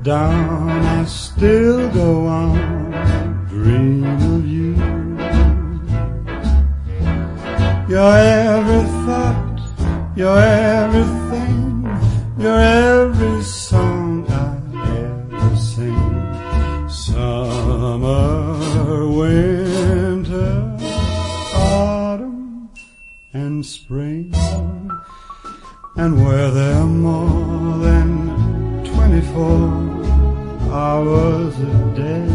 dawn I still go on dreaming of you. You're every thought, you're everything, you're every song I ever sing. Summer, winter, autumn, and spring. And were there more than 24 hours a day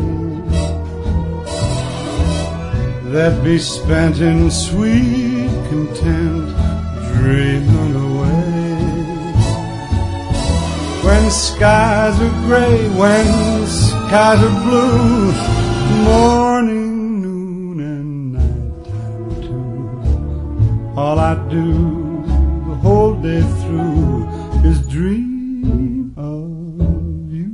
that'd be spent in sweet content, dreaming away? When skies are gray, when skies are blue, morning, noon, and nighttime too, all I do the whole day through is dream of you.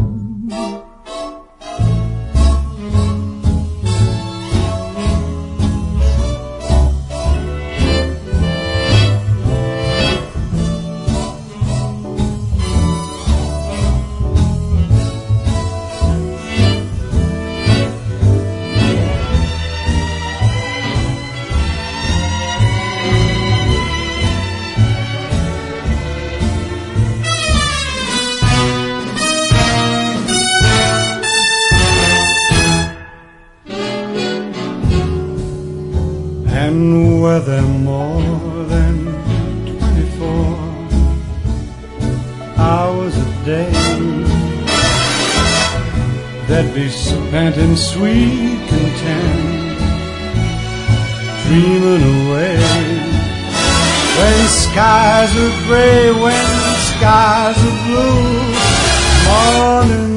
And were there more than 24 hours a day that'd be spent in sweet content, dreaming away? When skies are gray, when skies are blue, morning,